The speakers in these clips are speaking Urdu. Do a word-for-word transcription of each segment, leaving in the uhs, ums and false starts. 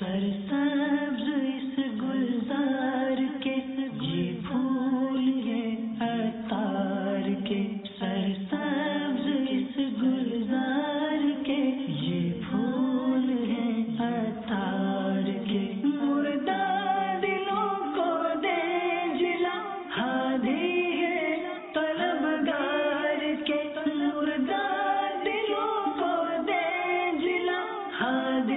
سرسبز اس گلزار کے یہ پھول ہیں عطار کے، سرسبز اس گلزار کے یہ پھول ہیں عطار کے، مردہ دلوں کو دے جلا ہادی ہے طلبگار کے، مردہ دلوں کو دے جلا ہادی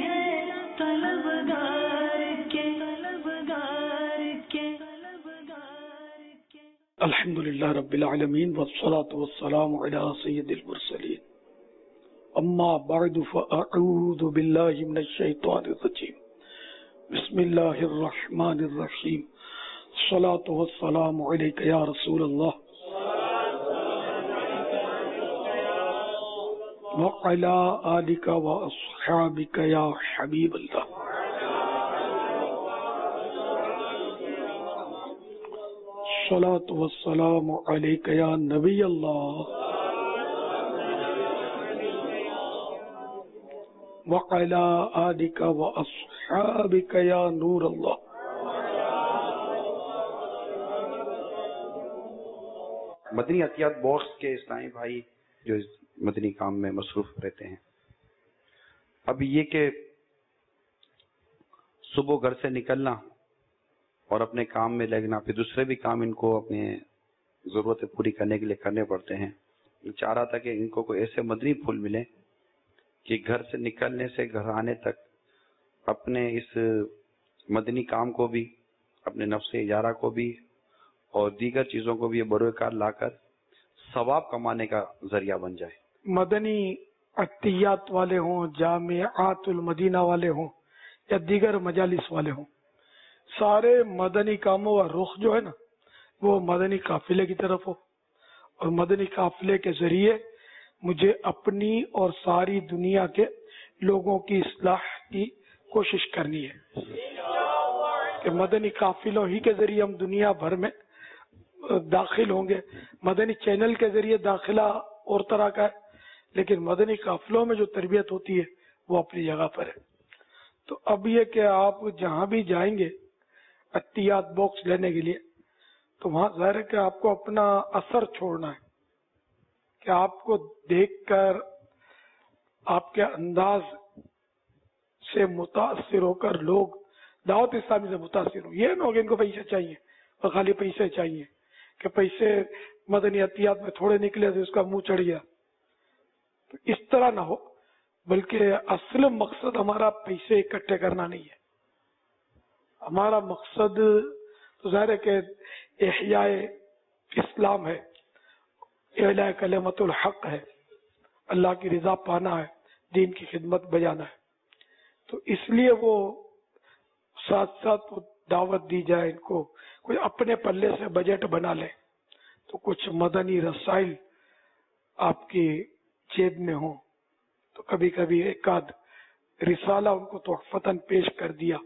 الحمد للہ رب العالمین والصلاة والسلام علی سید المرسلین، اما بعد فاعوذ باللہ من الشیطان الرجیم، بسم اللہ الرحمن الرحیم، الصلاة والسلام علیک یا رسول اللہ وعلی آلک واصحابک یا حبیب اللہ۔ الصلاة والسلام علیک یا نبی اللہ وعلی آلک واصحابک یا نور اللہ۔ مدنی عطیات باکس کے اسلامی بھائی جو مدنی کام میں مصروف رہتے ہیں، اب یہ کہ صبح گھر سے نکلنا اور اپنے کام میں لگنا، پھر دوسرے بھی کام ان کو اپنے ضرورتیں پوری کرنے کے لیے کرنے پڑتے ہیں۔ یہ چاہ رہا تھا کہ ان کو کوئی ایسے مدنی پھول ملے کہ گھر سے نکلنے سے گھر آنے تک اپنے اس مدنی کام کو بھی، اپنے نفس اجارہ کو بھی اور دیگر چیزوں کو بھی بروئے کار لا کر ثواب کمانے کا ذریعہ بن جائے۔ مدنی عطیات والے ہوں، جامعات المدینہ والے ہوں یا دیگر مجالس والے ہوں، سارے مدنی کاموں کا رخ جو ہے نا وہ مدنی قافلے کی طرف ہو، اور مدنی قافلے کے ذریعے مجھے اپنی اور ساری دنیا کے لوگوں کی اصلاح کی کوشش کرنی ہے کہ مدنی قافلوں ہی کے ذریعے ہم دنیا بھر میں داخل ہوں گے۔ مدنی چینل کے ذریعے داخلہ اور طرح کا ہے، لیکن مدنی قافلوں میں جو تربیت ہوتی ہے وہ اپنی جگہ پر ہے۔ تو اب یہ کہ آپ جہاں بھی جائیں گے عطیات باکس لینے کے لیے، تو وہاں ظاہر ہے کہ آپ کو اپنا اثر چھوڑنا ہے، کہ آپ کو دیکھ کر آپ کے انداز سے متاثر ہو کر لوگ دعوت اسلامی سے متاثر ہوں۔ یہ نہ ہو کہ ان کو پیسے چاہیے اور خالی پیسے چاہیے، کہ پیسے مدنی عطیات میں تھوڑے نکلے تو اس کا منہ چڑھ گیا، تو اس طرح نہ ہو، بلکہ اصل مقصد ہمارا پیسے اکٹھے کرنا نہیں ہے۔ ہمارا مقصد تو ظاہر ہے کہ احیاء اسلام ہے، اعلاء کلمت الحق ہے، اللہ کی رضا پانا ہے، دین کی خدمت بجانا ہے۔ تو اس لیے وہ ساتھ ساتھ دعوت دی جائے ان کو، کوئی اپنے پلے سے بجٹ بنا لے تو کچھ مدنی رسائل آپ کی جیب میں ہوں، تو کبھی کبھی ایک آدھ رسالہ ان کو تحفتاً پیش کر دیا،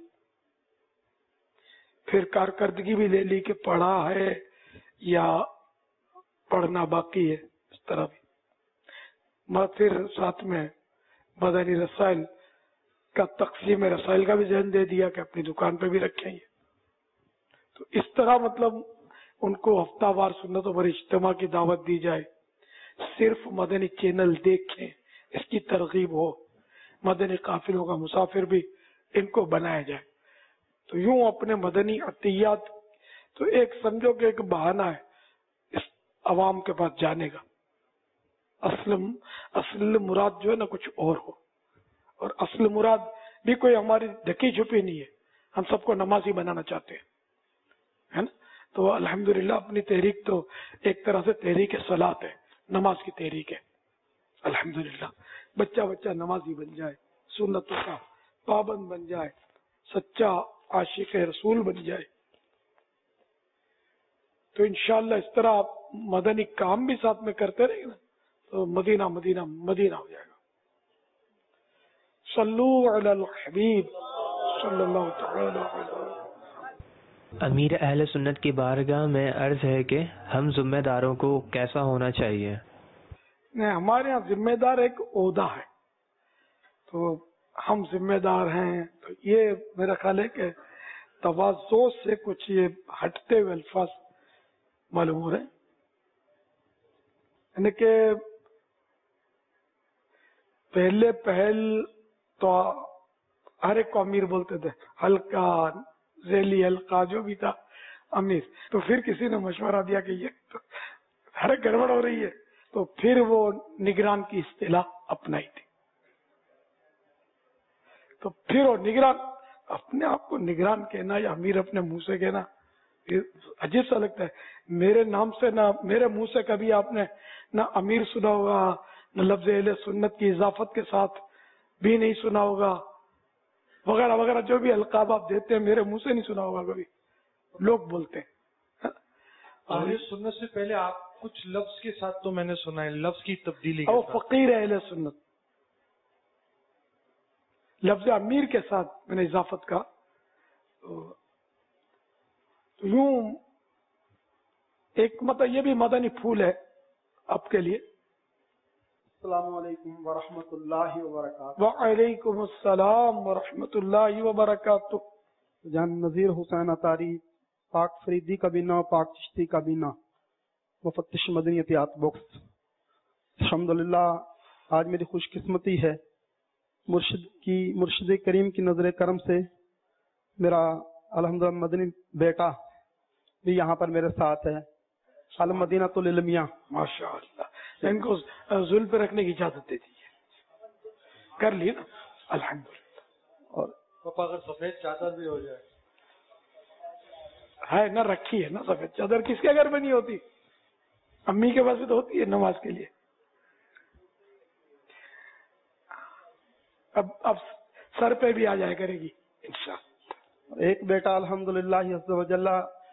پھر کارکردگی بھی لے لی کہ پڑھا ہے یا پڑھنا باقی ہے، اس طرح بھی میں پھر ساتھ میں مدنی رسائل کا تقسیم رسائل کا بھی ذہن دے دیا کہ اپنی دکان پہ بھی رکھیں گے۔ تو اس طرح مطلب ان کو ہفتہ وار سنتوں پر اجتماع کی دعوت دی جائے، صرف مدنی چینل دیکھیں، اس کی ترغیب ہو، مدنی قافلوں کا مسافر بھی ان کو بنایا جائے۔ تو یوں اپنے مدنی عطیات تو ایک سمجھو کہ ایک بہانہ ہے اس عوام کے پاس جانے کا، اصل اصل مراد جو ہے نا کچھ اور ہو، اور اصل مراد بھی کوئی ہماری ڈھکی چھپی نہیں ہے، ہم سب کو نمازی بنانا چاہتے ہیں، ہے نا۔ تو الحمدللہ اپنی تحریک تو ایک طرح سے تحریک صلاۃ ہے، نماز کی تحریک ہے الحمدللہ۔ بچہ بچہ نمازی بن جائے، سنتوں کا پابند بن جائے، سچا عاشق رسول بن جائے، تو انشاءاللہ اس طرح آپ مدنی کام بھی ساتھ میں کرتے رہیں گے نا تو مدینہ مدینہ مدینہ ہو جائے گا۔ صلو علی الحبیب صلی اللہ تعالی علیہ۔ امیر اہل سنت کی بارگاہ میں عرض ہے کہ ہم ذمہ داروں کو کیسا ہونا چاہیے؟ نہیں، ہمارے یہاں ذمہ دار ایک عہدہ ہے، تو ہم ذمہ دار ہیں، تو یہ میرا خیال ہے کہ تواضع سے کچھ یہ ہٹتے ہوئے الفاظ معلوم ہو رہے ہیں، یعنی کہ پہلے پہل تو ہر ایک کو امیر بولتے تھے، ہلکا ذیلی ہلکا جو بھی تھا امیر. تو پھر کسی نے مشورہ دیا کہ یہ تو ہر ایک گڑبڑ ہو رہی ہے، تو پھر وہ نگران کی اصطلاح اپنائی تھی. تو پھر وہ نگران، اپنے آپ کو نگران کہنا یا امیر اپنے منہ سے کہنا عجیب سا لگتا ہے. میرے نام سے نہ میرے منہ سے کبھی آپ نے نہ امیر سنا ہوگا، نہ لفظ اہل سنت کی اضافت کے ساتھ بھی نہیں سنا ہوگا، وغیرہ وغیرہ جو بھی القاب آپ دیتے ہیں میرے منہ سے نہیں سنا ہوگا کبھی، لوگ بولتے ہیں. اہل سنت سے پہلے آپ کچھ لفظ کے ساتھ تو میں نے سنا ہے، لفظ کی تبدیلی اور فقیر اہل سنت، لفظ امیر کے ساتھ میں نے اضافت کا. تو یوں ایک مطلب یہ بھی مدنی پھول ہے آپ کے لیے. السلام علیکم ورحمۃ اللہ وبرکاتہ. وعلیکم السلام ورحمۃ اللہ وبرکاتہ. جان نذیر حسین اطاری، پاک فریدی کابینہ، پاک چشتی کابینہ، مفتش مدنی احتیاط بکس. الحمدللہ آج میری خوش قسمتی ہے، مرشد کی مرشد کریم کی نظر کرم سے میرا الحمدللہ مدنی بیٹا بھی یہاں پر میرے ساتھ ہے، المدینہ العلمیہ. ماشاء اللہ، ان کو ذل پہ رکھنے کی اجازت دے دیجیے. کر لی نا الحمدللہ. اور پاپا اگر سفید چادر بھی ہو جائے ہے نا، رکھی ہے نا سفید چادر، کس کے گھر میں نہیں ہوتی؟ امی کے پاس بھی تو ہوتی ہے نماز کے لیے. اب اب سر پہ بھی آ جائے کرے گی انشاءاللہ. ایک بیٹا الحمدللہ عز و جل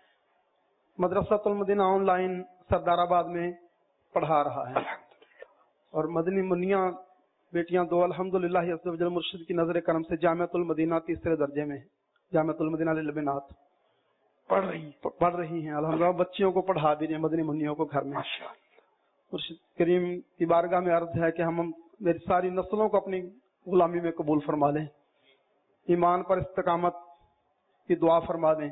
مدرسۃ المدینہ آن لائن سردار آباد میں پڑھا رہا ہے، اور مدنی منیاں بیٹیاں دو الحمدللہ عز و جل مرشد کی نظر کرم سے جامعۃ المدینہ تیسرے درجے میں، جامعۃ المدینہ للبنات پڑھ رہی پڑھ رہی ہیں الحمدللہ. بچیوں کو پڑھا بھی رہی ہیں مدنی منیوں کو گھر میں. مرشد کریم کی بارگاہ میں عرض ہے کہ ہم میری ساری نسلوں کو اپنی غلامی میں قبول فرما لیں، ایمان پر استقامت کی دعا فرما دیں.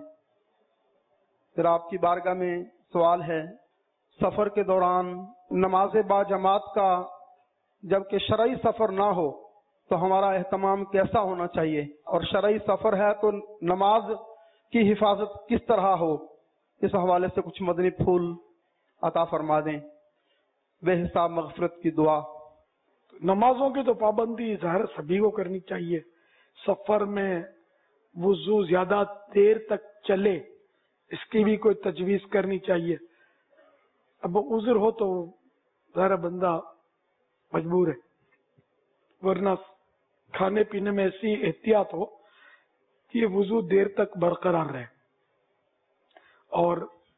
پھر آپ کی بارگاہ میں سوال ہے، سفر کے دوران نماز با جماعت کا جبکہ شرعی سفر نہ ہو تو ہمارا اہتمام کیسا ہونا چاہیے، اور شرعی سفر ہے تو نماز کی حفاظت کس طرح ہو، اس حوالے سے کچھ مدنی پھول عطا فرما دیں. بے حساب مغفرت کی دعا. نمازوں کی تو پابندی ظاہر سبھی کو کرنی چاہیے. سفر میں وضو زیادہ دیر تک چلے اس کی بھی کوئی تجویز کرنی چاہیے. اب عذر ہو تو ظاہر بندہ مجبور ہے، ورنہ کھانے پینے میں ایسی احتیاط ہو کہ یہ وضو دیر تک برقرار رہے. اور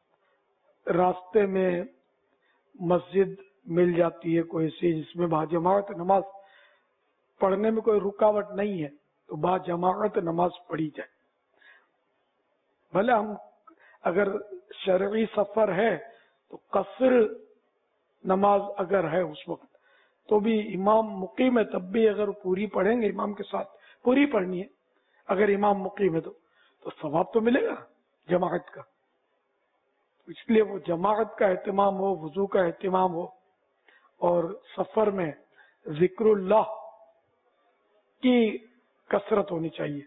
راستے میں مسجد مل جاتی ہے کوئی سی جس میں با جماعت نماز پڑھنے میں کوئی رکاوٹ نہیں ہے تو با جماعت نماز پڑھی جائے. بھلے ہم اگر شرعی سفر ہے تو قصر نماز اگر ہے اس وقت تو بھی امام مقیم ہے تب بھی اگر پوری پڑھیں گے امام کے ساتھ، پوری پڑھنی ہے. اگر امام مقیم ہے تو تو ثواب تو ملے گا جماعت کا. اس لیے وہ جماعت کا اہتمام ہو، وضو کا اہتمام ہو، اور سفر میں ذکر اللہ کی کثرت ہونی چاہیے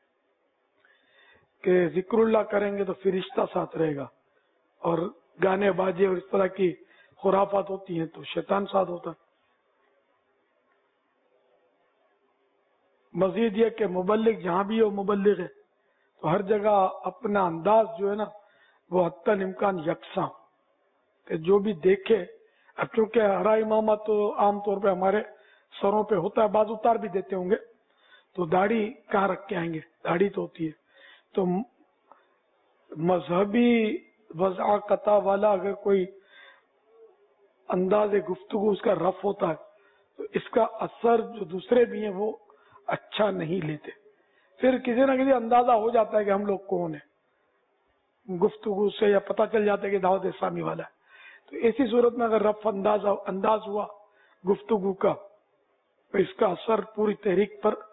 کہ ذکر اللہ کریں گے تو فرشتہ ساتھ رہے گا، اور گانے باجے اور اس طرح کی خرافات ہوتی ہیں تو شیطان ساتھ ہوتا ہے. مزید یہ کہ مبلغ جہاں بھی ہو مبلغ ہے تو ہر جگہ اپنا انداز جو ہے نا وہ حتی الامکان یکساں کہ جو بھی دیکھے. اب چونکہ ہرا امامہ تو عام طور پہ ہمارے سروں پہ ہوتا ہے، بعض اتار بھی دیتے ہوں گے، تو داڑھی کہاں رکھ کے آئیں گے، داڑھی تو ہوتی ہے. تو مذہبی وضاقتہ والا اگر کوئی انداز گفتگو اس کا رف ہوتا ہے تو اس کا اثر جو دوسرے بھی ہیں وہ اچھا نہیں لیتے. پھر کسی نہ کسی اندازہ ہو جاتا ہے کہ ہم لوگ کون ہیں گفتگو سے، یا پتہ چل جاتا ہے کہ دعوت اسلامی والا ہے. تو ایسی صورت میں اگر رف انداز انداز ہوا گفتگو کا تو اس کا اثر پوری تحریک پر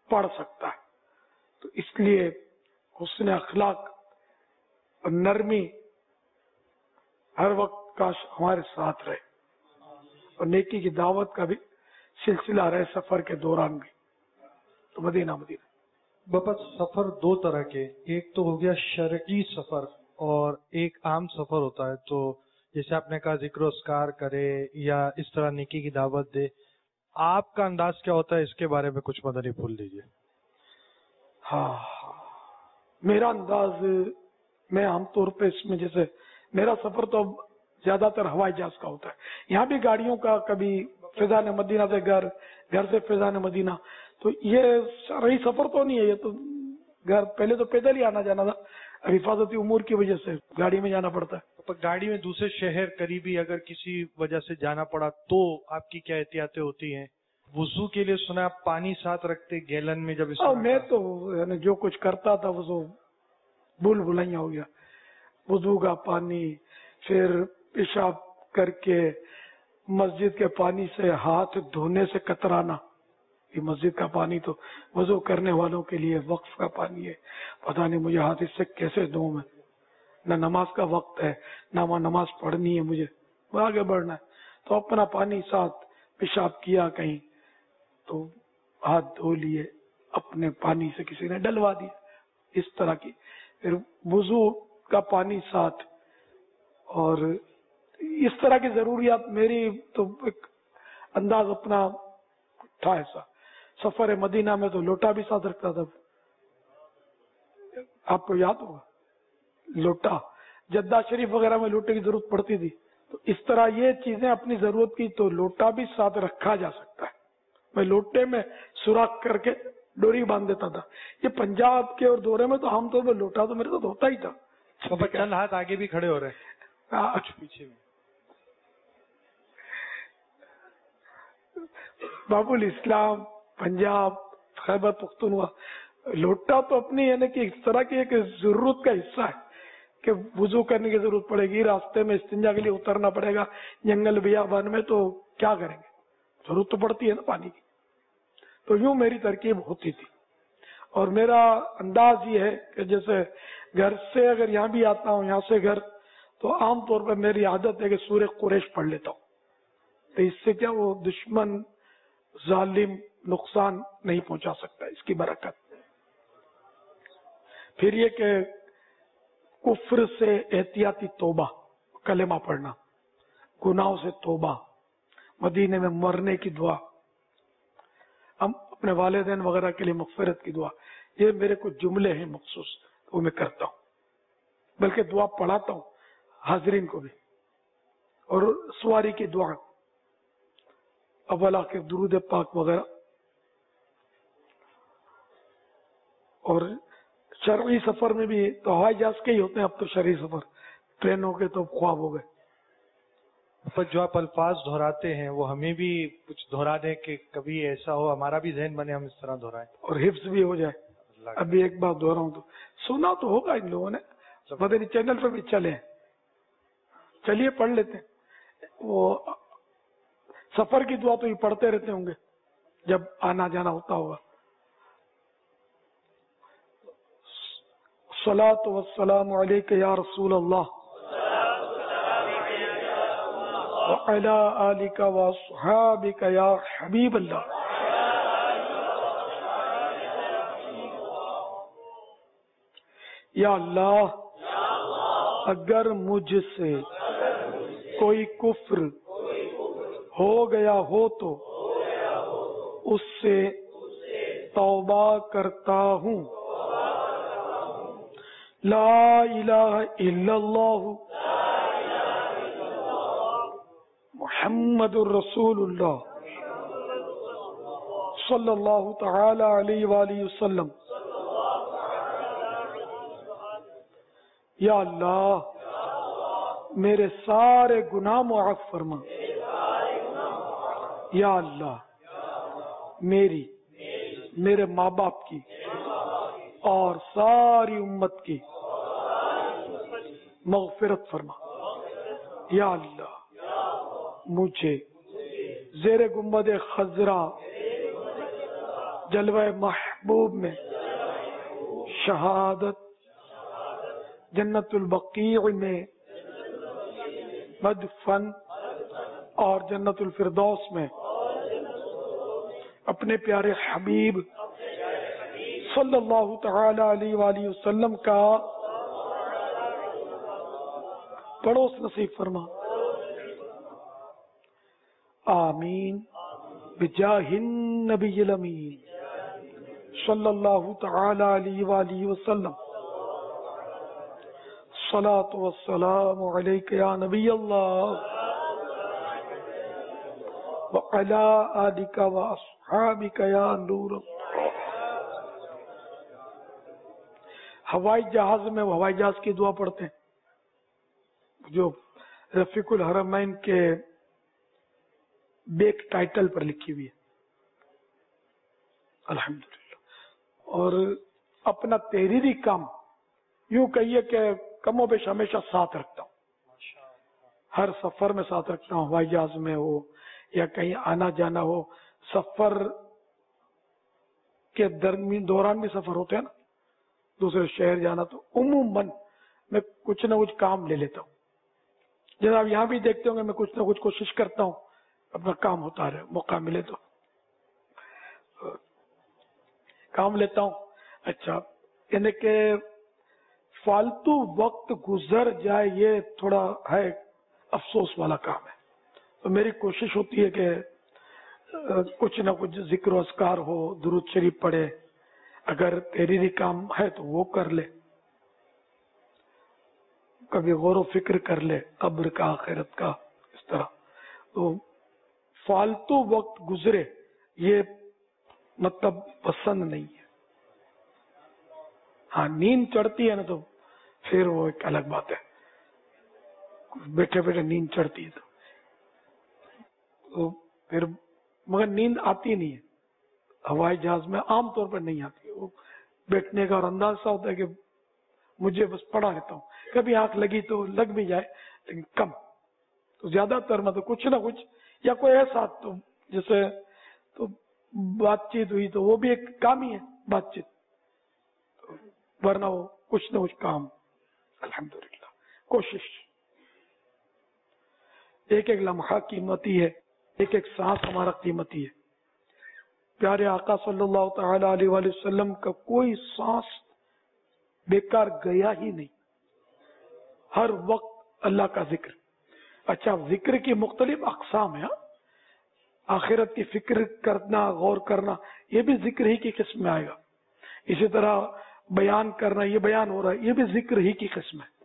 پڑھ سکتا ہے. تو اس لیے حسن اخلاق اور نرمی ہر وقت کاش ہمارے ساتھ رہے اور نیکی کی دعوت کا بھی سلسلہ رہے سفر کے دوران بھی. تو مدینہ مدینہ باپا سفر دو طرح کے، ایک تو ہو گیا شرعی سفر اور ایک عام سفر ہوتا ہے. تو جیسے آپ نے کہا ذکر و اذکار کرے یا اس طرح نیکی کی دعوت دے، آپ کا انداز کیا ہوتا ہے اس کے بارے میں کچھ مدنی پھول دیجیے. ہاں میرا انداز، میں عام طور پہ اس میں جیسے میرا سفر تو اب زیادہ تر ہوائی جہاز کا ہوتا ہے. یہاں بھی گاڑیوں کا، کبھی فضان مدینہ سے گھر، گھر سے فضان مدینہ. تو یہ شرعی سفر تو نہیں ہے، یہ تو گھر پہلے تو پیدل ہی آنا جانا تھا، اب حفاظتی امور کی وجہ سے گاڑی میں جانا پڑتا ہے. گاڑی میں دوسرے شہر قریبی اگر کسی وجہ سے جانا پڑا تو آپ کی کیا احتیاطیں ہوتی ہیں؟ وضو کے لیے سنا آپ پانی ساتھ رکھتے گیلن میں جب اس میں تو یعنی جو کچھ کرتا تھا وہ بھول بھلائیاں ہو گیا. وضو کا پانی، پھر پیشاب کر کے مسجد کے پانی سے ہاتھ دھونے سے کترانا. یہ مسجد کا پانی تو وضو کرنے والوں کے لیے وقف کا پانی ہے، پتہ نہیں مجھے ہاتھ اس سے کیسے دھوں میں. نہ نماز کا وقت ہے، نہ وہاں نماز پڑھنی ہے، مجھے آگے بڑھنا ہے. تو اپنا پانی ساتھ، پیشاب کیا کہیں تو ہاتھ دھو لیے اپنے پانی سے، کسی نے ڈلوا دیا اس طرح کی. پھر وضو کا پانی ساتھ، اور اس طرح کی ضروریات. میری تو ایک انداز اپنا تھا ایسا. سفر مدینہ میں تو لوٹا بھی ساتھ رکھتا تھا، آپ کو یاد ہوگا لوٹا. جدہ شریف وغیرہ میں لوٹے کی ضرورت پڑتی تھی. تو اس طرح یہ چیزیں اپنی ضرورت کی تو لوٹا بھی ساتھ رکھا جا سکتا ہے. میں لوٹے میں سوراخ کر کے ڈوری باندھ دیتا تھا. یہ پنجاب کے اور دورے میں تو عام طور پر لوٹا تو میرے ساتھ ہوتا ہی تھا. چند ہاتھ آگے بھی کھڑے ہو رہے ہیں، کچھ پیچھے بھی. باب الاسلام، پنجاب، خیبر پختونخوا، لوٹا تو اپنی یعنی کہ اس طرح کی ایک ضرورت کا حصہ ہے کہ وضو کرنے کی ضرورت پڑے گی، راستے میں استنجا کے لیے اترنا پڑے گا، جنگل بیابان میں، تو کیا کریں گے، ضرورت تو پڑتی ہے نا پانی کی. تو یوں میری ترکیب ہوتی تھی. اور میرا انداز یہ ہے کہ جیسے گھر سے اگر یہاں بھی آتا ہوں، یہاں سے گھر، تو عام طور پر میری عادت ہے کہ سورہ قریش پڑھ لیتا ہوں. تو اس سے کیا وہ دشمن ظالم نقصان نہیں پہنچا سکتا، اس کی برکت. پھر یہ کہ کفر سے احتیاطی توبہ، کلمہ پڑھنا، گناہوں سے توبہ، مدینے میں مرنے کی دعا، ہم اپنے والدین وغیرہ کے لیے مغفرت کی دعا. یہ میرے کچھ جملے ہیں مخصوص، وہ میں کرتا ہوں. بلکہ دعا پڑھاتا ہوں حاضرین کو بھی. اور سواری کی دعا، اولا کے درود پاک وغیرہ. اور شرعی سفر میں بھی تو ہوائی جہاز کے ہی ہوتے ہیں اب تو. شرعی سفر ٹرینوں کے تو خواب ہو گئے. پر جو آپ الفاظ دہراتے ہیں وہ ہمیں بھی کچھ دہرا دیں کہ کبھی ایسا ہو ہمارا بھی ذہن بنے، ہم اس طرح دہرائیں اور حفظ بھی ہو جائے. ابھی ایک بات دہراؤں تو سنا تو ہوگا ان لوگوں نے، مدنی چینل پہ بھی چلے ہیں، چلیے پڑھ لیتے ہیں. وہ سفر کی دعا تو یہ پڑھتے رہتے ہوں گے جب آنا جانا ہوتا ہوگا. الصلاۃ والسلام علیک یا رسول اللہ وعلی آلک واصحابک یا حبیب اللہ. یا اللہ، اگر مجھ سے کوئی کفر ہو گیا ہو تو اس سے توبہ کرتا ہوں. لا الہ الا اللہ محمد الرسول اللہ صلی اللہ تعالی علیہ وآلہ وسلم. یا اللہ، میرے سارے گناہ معاف فرما. یا اللہ، میری، میرے ماں باپ کی اور ساری امت کی مغفرت فرما. یا اللہ، مجھے زیر گنبد خضرا جلوہ محبوب میں شہادت، جنت البقیع میں مدفن اور جنت الفردوس میں اپنے پیارے حبیب صلی اللہ تعالی علیہ وآلہ وسلم کا پڑوس نصیب فرما. آمین بجاہ النبی الامین صلی اللہ تعالی علیہ وآلہ وسلم. الصلاۃ والسلام علیک یا نبی اللہ وعلی آلک واصحابک یا نور اللہ. ہوائی جہاز میں ہوائی جہاز کی دعا پڑھتے ہیں جو رفیق الحرمین کے بیک ٹائٹل پر لکھی ہوئی ہے الحمدللہ. اور اپنا تحریری کام یوں کہیے کہ کم و بیش ہمیشہ ساتھ رکھتا ہوں، ہر سفر میں ساتھ رکھتا ہوں، ہوائی جہاز میں ہو یا کہیں آنا جانا ہو. سفر کے درمیان دوران بھی سفر ہوتے ہیں نا، دوسرے شہر جانا، تو عموماً میں کچھ نہ کچھ کام لے لیتا ہوں. جناب یہاں بھی دیکھتے ہوں گے میں کچھ نہ کچھ کوشش کرتا ہوں اپنا کام ہوتا رہے، موقع ملے تو کام لیتا ہوں. اچھا، یعنی کہ فالتو وقت گزر جائے یہ تھوڑا ہے افسوس والا کام ہے. تو میری کوشش ہوتی ہے کہ کچھ نہ کچھ ذکر و اذکار ہو، درود شریف پڑھے، اگر تحریری کام ہے تو وہ کر لے، کبھی غور و فکر کر لے قبر کا، آخرت کا، اس طرح. تو فالتو وقت گزرے یہ مطلب پسند نہیں ہے. ہاں نیند چڑھتی ہے نا تو پھر وہ ایک الگ بات ہے، بیٹھے بیٹھے نیند چڑھتی ہے تو پھر، مگر نیند آتی نہیں ہے ہوائی جہاز میں، عام طور پر نہیں آتی. وہ بیٹھنے کا اور انداز سا ہوتا ہے کہ مجھے بس پڑھا رہتا ہوں، کبھی آنکھ لگی تو لگ بھی جائے لیکن کم. تو زیادہ تر میں تو کچھ نہ کچھ یا کوئی ایسا تو جیسے تو بات چیت ہوئی تو وہ بھی ایک کام ہی ہے بات چیت، ورنہ وہ کچھ نہ کچھ کام الحمدللہ کوشش. ایک ایک لمحہ قیمتی ہے، ایک ایک سانس ہمارا قیمتی ہے. پیارے آقا صلی اللہ تعالی علیہ وآلہ وسلم کا کوئی سانس بیکار گیا ہی نہیں، ہر وقت اللہ کا ذکر. اچھا، ذکر کی مختلف اقسام ہیں، آخرت کی فکر کرنا، غور کرنا، یہ بھی ذکر ہی کی قسم میں آئے گا. اسی طرح بیان کرنا، یہ بیان ہو رہا ہے، یہ بھی ذکر ہی کی قسم ہے.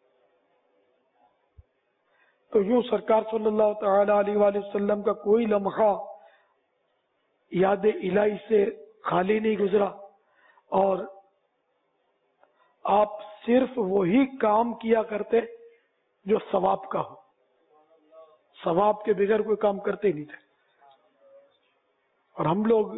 تو یوں سرکار صلی اللہ تعالی علیہ وآلہ وسلم کا کوئی لمحہ یاد الہی سے خالی نہیں گزرا، اور آپ صرف وہی کام کیا کرتے جو ثواب کا ہو، ثواب کے بغیر کوئی کام کرتے ہی نہیں تھے. اور ہم لوگ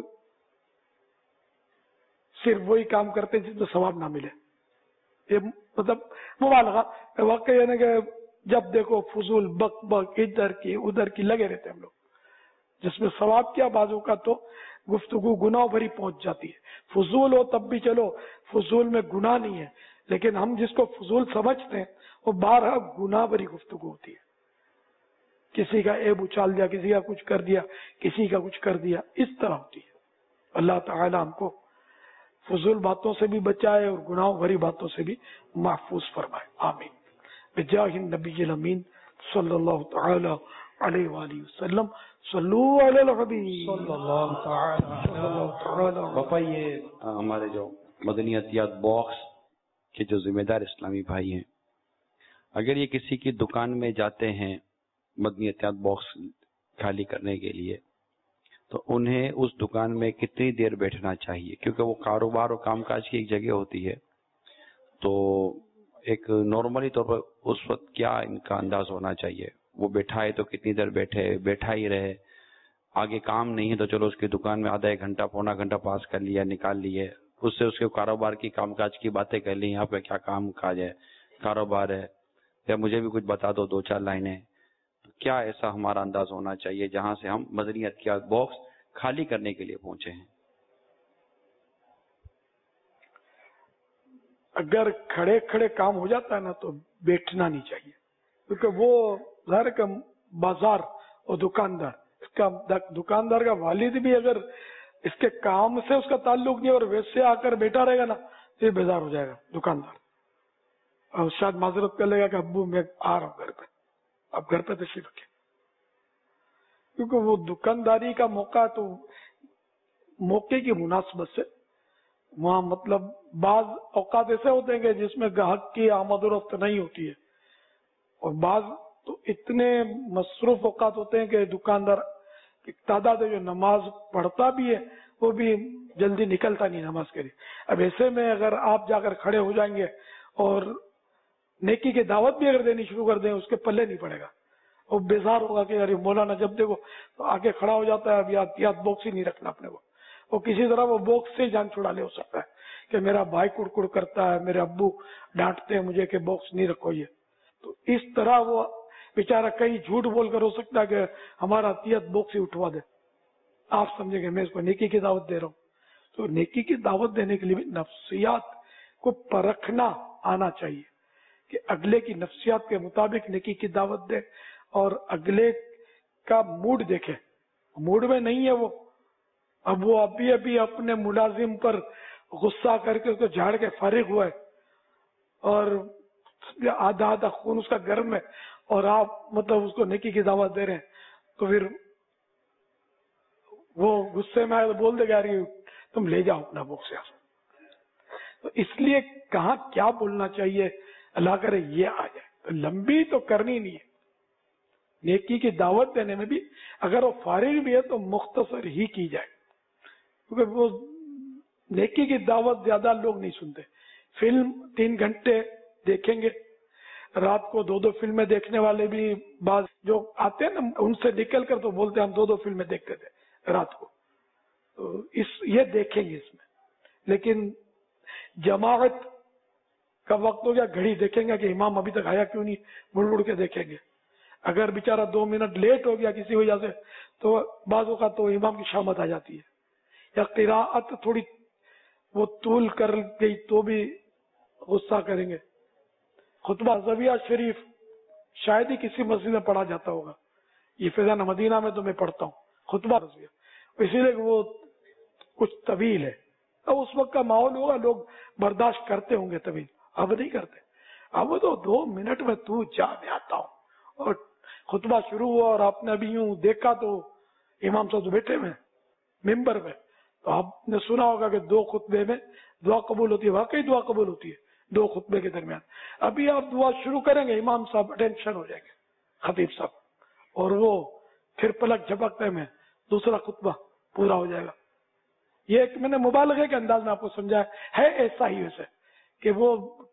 صرف وہی کام کرتے جس میں ثواب نہ ملے. یہ مطلب مبالغہ واقعی ہے نا کہ جب دیکھو فضول بک بک ادھر کی ادھر کی لگے رہتے ہم لوگ، جس میں ثواب کیا بازو کا تو گفتگو گناہ بھری پہنچ جاتی ہے. فضول ہو تب بھی چلو، فضول میں گناہ نہیں ہے، لیکن ہم جس کو فضول سمجھتے ہیں وہ بارہ گناہ بھری گفتگو ہوتی ہے. کسی کا عیب اچھال دیا، کسی کا کچھ کر دیا، کسی کا کچھ کر دیا، اس طرح ہوتی ہے. اللہ تعالی ہم کو فضول باتوں سے بھی بچائے اور گناہوں بھری باتوں سے بھی محفوظ فرمائے. آمین. بجاہ النبی الامین صلی اللہ تعالی علیہ وآلہ وسلم. صلو علی الحبیب صلی اللہ تعالی. باپا یہ ہمارے جو مدنی عطیات باکس کے جو ذمہ دار اسلامی بھائی ہیں، اگر یہ کسی کی دکان میں جاتے ہیں مدنی عطیات باکس خالی کرنے کے لیے، تو انہیں اس دکان میں کتنی دیر بیٹھنا چاہیے؟ کیونکہ وہ کاروبار اور کام کاج کی ایک جگہ ہوتی ہے، تو ایک نارملی طور پر اس وقت کیا ان کا انداز ہونا چاہیے؟ وہ بیٹھا ہے تو کتنی دیر بیٹھے، بیٹھا ہی رہے، آگے کام نہیں ہے تو چلو اس کی دکان میں آدھا ایک گھنٹہ پونا گھنٹہ پاس کر لیا، نکال لیے، اس سے اس کے کاروبار کی کام کاج کی باتیں کر لی، یہاں پہ کیا کام کاج ہے، کاروبار ہے، یا مجھے بھی کچھ بتا دو دو چار لائنیں. کیا ایسا ہمارا انداز ہونا چاہیے جہاں سے ہم مدنی عطیات باکس خالی کرنے کے لیے پہنچے ہیں؟ اگر کھڑے کھڑے کام ہو جاتا ہے نا تو بیٹھنا نہیں چاہیے، کیونکہ وہ ظاہر کا بازار اور دکاندار، اس کا دکاندار کا والد بھی اگر اس کے کام سے اس کا تعلق نہیں اور ویسے آ کر بیٹھا رہے گا نا تو یہ بیزار ہو جائے گا دکاندار، اور شاید معذرت کر لے گا کہ ابو میں آ رہا ہوں گھر پہ، اب گھر پہ تشریف رکھے، کیونکہ وہ دکانداری کا موقع تو موقع کی مناسبت سے وہاں مطلب بعض اوقات ایسے ہوتے ہیں کہ جس میں گاہک کی آمد و رفت نہیں ہوتی ہے، اور بعض تو اتنے مصروف اوقات ہوتے ہیں کہ دکاندار کی تعداد ہے جو نماز پڑھتا بھی ہے وہ بھی جلدی نکلتا نہیں نماز کے لیے۔ اب ایسے میں اگر آپ جا کر کھڑے ہو جائیں گے اور نیکی کی دعوت بھی اگر دینی شروع کر دیں اس کے پلے نہیں پڑے گا، وہ بیزار ہوگا کہ یار مولانا جب دیکھو تو آگے کھڑا ہو جاتا ہے، اب یاد یاد باکس ہی نہیں رکھنا اپنے کو، وہ کسی طرح وہ باکس سے جان چھڑا لے ہو سکتا ہے کہ میرا بھائی کڑ کڑ کرتا ہے، میرے ابو ڈانٹتے ہیں مجھے کہ باکس نہیں رکھو یہ، تو اس طرح وہ بیچارہ کئی جھوٹ بول کر ہو سکتا ہے کہ ہمارا عطیت باکس ہی اٹھوا دے، آپ سمجھیں گے میں اس کو نیکی کی دعوت دے رہا ہوں۔ تو نیکی کی دعوت دینے کے لیے بھی نفسیات کو پرکھنا آنا چاہیے کہ اگلے کی نفسیات کے مطابق نیکی کی دعوت دے، اور اگلے کا موڈ دیکھے، موڈ میں نہیں ہے وہ، اب وہ ابھی ابھی اپنے ملازم پر غصہ کر کے اس کو جھاڑ کے فارغ ہوا ہے اور آدھا آدھا خون اس کا گرم ہے، اور آپ مطلب اس کو نیکی کی دعوت دے رہے ہیں، تو پھر وہ غصے میں آئے تو بول دے گا یار تم لے جاؤ اپنا باکس یہاں۔ تو اس لیے کہاں کیا بولنا چاہیے اللہ کرے یہ آ جائے، تو لمبی تو کرنی نہیں ہے، نیکی کی دعوت دینے میں بھی اگر وہ فارغ بھی ہے تو مختصر ہی کی جائے، کیونکہ وہ نیکی کی دعوت زیادہ لوگ نہیں سنتے۔ فلم تین گھنٹے دیکھیں گے، رات کو دو دو فلمیں دیکھنے والے بھی بعض جو آتے ہیں نا ان سے نکل کر تو بولتے ہیں ہم دو دو فلمیں دیکھتے تھے رات کو، تو اس یہ دیکھیں گے اس میں، لیکن جماعت کا وقت ہو گیا گھڑی دیکھیں گے کہ امام ابھی تک آیا کیوں نہیں، مڑ مڑ کے دیکھیں گے، اگر بیچارہ دو منٹ لیٹ ہو گیا کسی وجہ سے تو بعض اوقات تو امام کی شامت آ جاتی ہے، یا قراءت تھوڑی وہ طول کر گئی تو بھی غصہ کریں گے۔ خطبہ زویہ شریف شاید ہی کسی مسجد میں پڑھا جاتا ہوگا، یہ فیضان مدینہ میں تو میں پڑھتا ہوں خطبہ زویہ، اسی لیے وہ کچھ طویل ہے، اب اس وقت کا ماحول ہوگا لوگ برداشت کرتے ہوں گے طویل، اب نہیں کرتے، اب تو دو منٹ میں تو جا میں آتا ہوں، اور خطبہ شروع ہوا اور آپ نے ابھی یوں دیکھا تو امام صاحب بیٹھے ہوئے ممبر میں، تو آپ نے سنا ہوگا کہ دو خطبے میں دعا قبول ہوتی ہے، واقعی دعا قبول ہوتی ہے دو خطبے کے درمیان، ابھی آپ دعا شروع کریں گے امام صاحب اٹینشن ہو جائیں گے خطیب صاحب، اور وہ پھر پلک جھپکتے میں دوسرا خطبہ پورا ہو جائے گا۔ یہ ایک میں نے مبالغے کے انداز میں آپ کو سمجھا ہے ایسا ہی ویسے کہ وہ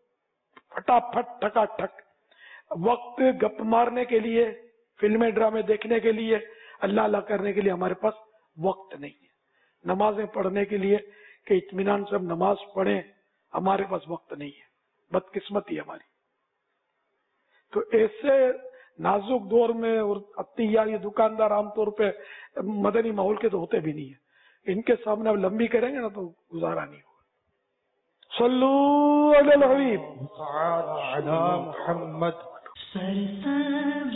پھٹافٹ ٹھکا ٹھک، وقت گپ مارنے کے لیے، فلمیں ڈرامے دیکھنے کے لیے، اللہ اللہ کرنے کے لیے ہمارے پاس وقت نہیں ہے، نمازیں پڑھنے کے لیے کہ اطمینان سے ہم نماز پڑھیں ہمارے پاس وقت نہیں ہے، بدقسمتی ہماری۔ تو ایسے نازک دور میں، اور عطیہ یہ دکاندار عام طور پہ مدنی ماحول کے تو ہوتے بھی نہیں ہیں، ان کے سامنے اب لمبی کریں گے نا تو گزارا نہیں ہوگا۔ صلو علی الحبیب علی محمد۔ سرسبز